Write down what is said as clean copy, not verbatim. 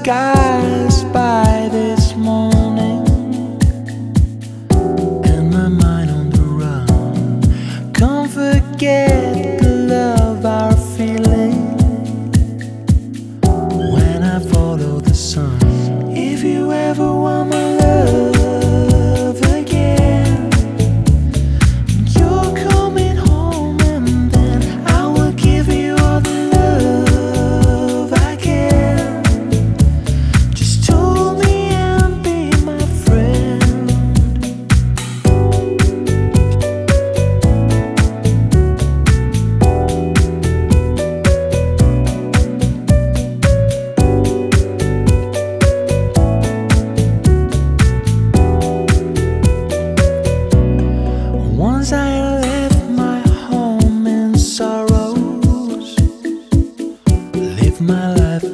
skies by this morning, and my mind on the run. Can't forget the love I'm feeling when I follow the sun. If you ever want my love again, you're coming home, and then I will give you all the love I can. Just hold me and be my friend. Once I left my home in sorrows, lived my life